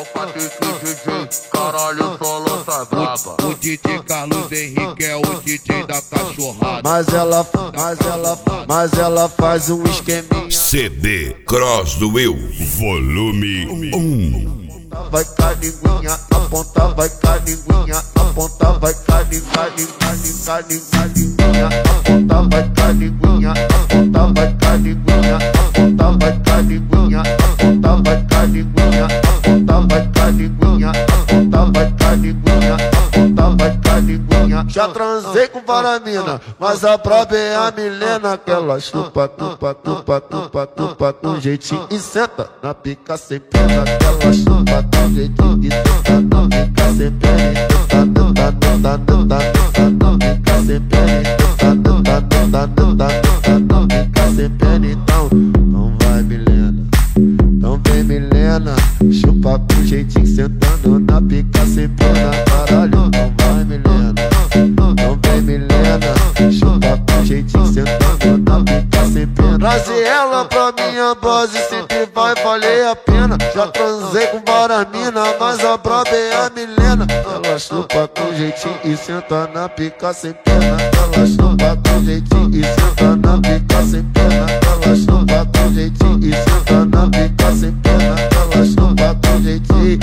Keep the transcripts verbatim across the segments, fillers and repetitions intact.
Opa, D J, caralho, só lança braba. O D J Carlos Henrique é o D J da cachorrada. Mas ela, mas ela, mas ela faz um esqueminha. C D Cross do Will, volume um. Vai caninguinha, a ponta vai caninguinha, a ponta vai caninguinha, caninguinha, a ponta vai caninguinha, a ponta vai caninguinha, a ponta vai caninguinha, a ponta vai caninguinha, a ponta vai caninguinha, a ponta vai caninguinha, a ponta vai caninguinha. Já transei com varamina, mas a braba é a Milena, que ela chupa, tupa, tupa, tupa, tupa, do jeitinho e senta na pica sem pena, que ela chupa do jeitinho e senta na pica sem pena, tenta, tenta, tenta, tenta, na pica sem pena, tenta, tenta, tenta, tenta, na pica sem pena. Então, não vai Milena, então vem Milena, chupa do jeitinho sentando na pica sem pena, caralho, não vai Milena, não vem Milena, chupa do jeitinho sentando na pica sem pena. Trazer ela pra minha base sempre vai valer a pena. Já transei com varamina, mas a braba é a Milena. Ela chupa com jeitinho e senta na pica sem pena. Ela chupa com jeitinho e senta na pica sem pena. Ela chupa com jeitinho e senta na pica sem pena. Ela chupa com jeitinho,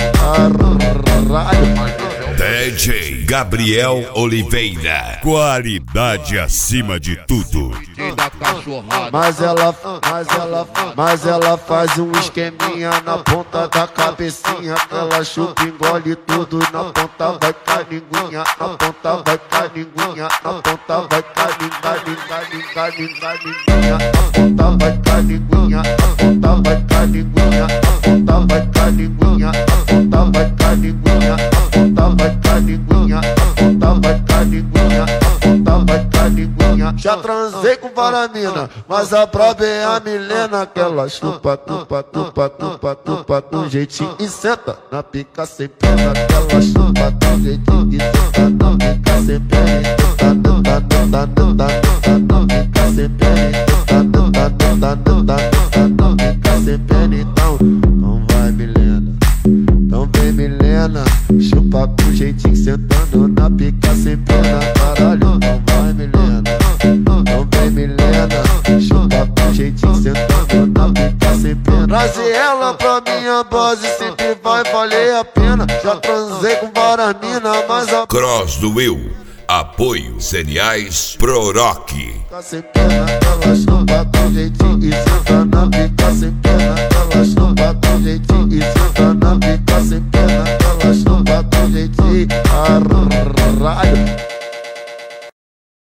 caralho. D J Gabriel Oliveira, qualidade acima de tudo. D J da cachorrada. Mas ela, mas ela, mas ela faz um esqueminha na ponta da cabecinha, que ela chupa, engole tudo. Na ponta vai caninguinha, na ponta vai caninguinha, na ponta vai caninguinha, caninguinha, na ponta vai caninguinha, na ponta vai caninguinha, na ponta vai caninguinha, na ponta vai caninguinha, na ponta vai caninguinha, na ponta vai caninguinha, na ponta vai caninguinha. Já transei com varamina, mas a braba é a Milena, que ela chupa, tupa, tupa, tupa, tupa, do jeitinho e senta na pica sem pena, que ela chupa do jeitinho e senta na pica sem pena, tenta, tenta, tenta, tenta, na pica sem pena, tenta, tenta, tenta, tenta, na pica sem pena. Então, não vai Milena, então vem Milena, chupa com jeitinho sentando na pica sem pena, caralho, não vai Milena, não vem Milena, chupa com jeitinho sentando na pica sem pena. Trazer ela pra minha base sempre vai valer a pena. Já transei com varamina, mas a Cross do Will, apoio cereais Pro Rock. pica sem pena, ela chupa com jeitinho e senta na pica sem pena, ela chupa com jeitinho